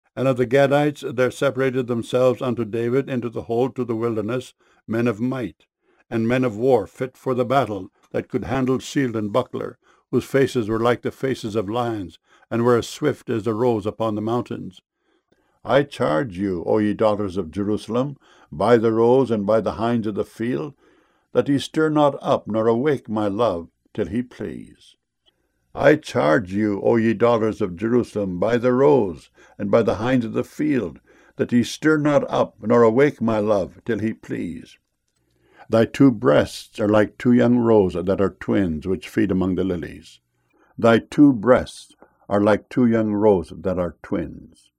And of the Gadites there separated themselves unto David into the hold to the wilderness men of might, and men of war fit for the battle, that could handle shield and buckler, whose faces were like the faces of lions, and were as swift as the roes upon the mountains. I charge you, O ye daughters of Jerusalem, by the roes and by the hinds of the field, that ye stir not up nor awake my love till he please. I charge you, O ye daughters of Jerusalem, by the roes and by the hinds of the field, that ye stir not up nor awake my love till he please. Thy two breasts are like two young roes that are twins, which feed among the lilies. Thy two breasts are like two young roes that are twins.